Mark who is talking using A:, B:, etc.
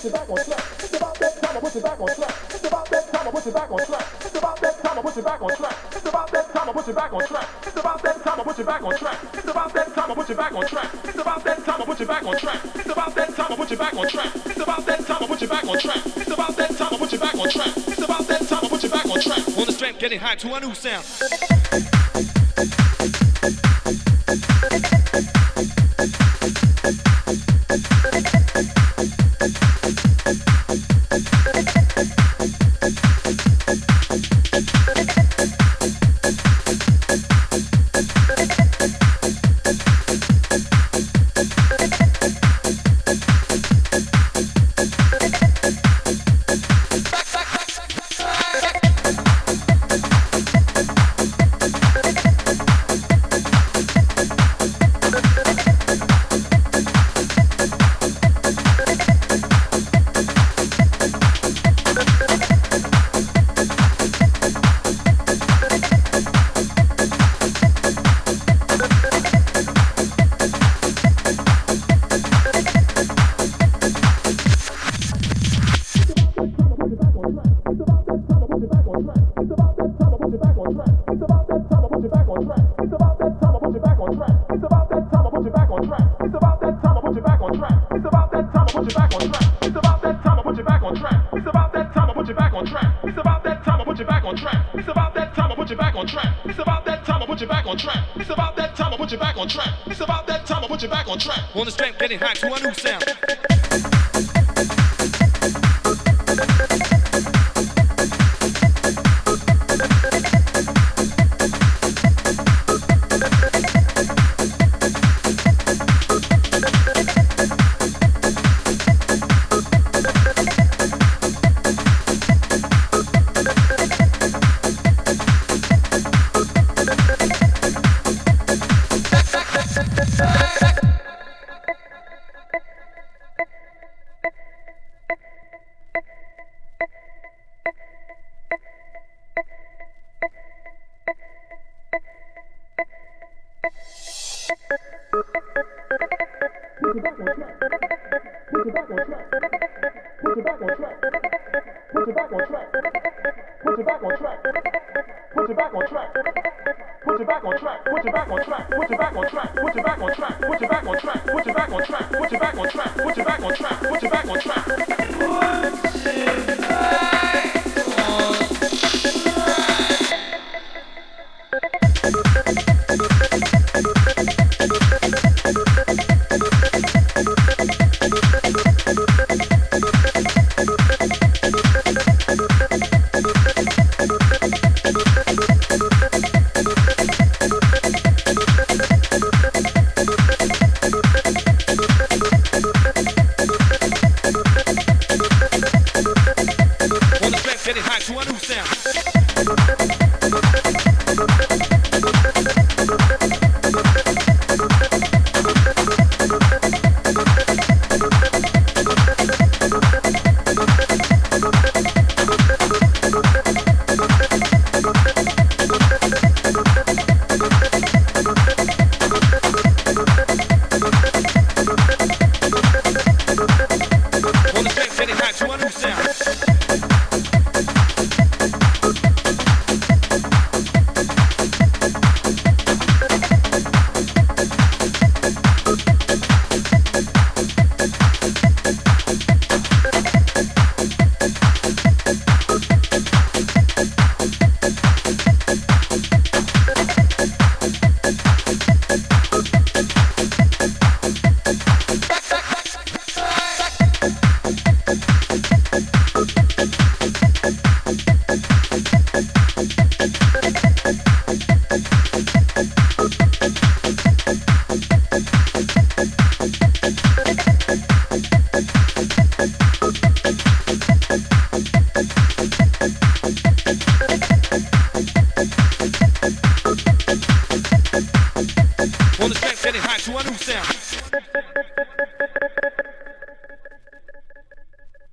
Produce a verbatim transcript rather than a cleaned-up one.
A: you back on track. It's about that time I put you back on track. It's about that time I put you back on track. It's about that time I put you back on track. It's about that time I put you back on track. It's about that time I put you back on track. It's about that time I put you back on track. It's about that time I put you back on track. It's about that time I put you back on track. It's about that time I put you back on track. It's about that time I put you back on track. It's about that time I put you back on track.
B: On the strength, getting high to a new sound. On the strength, getting high to a new sound.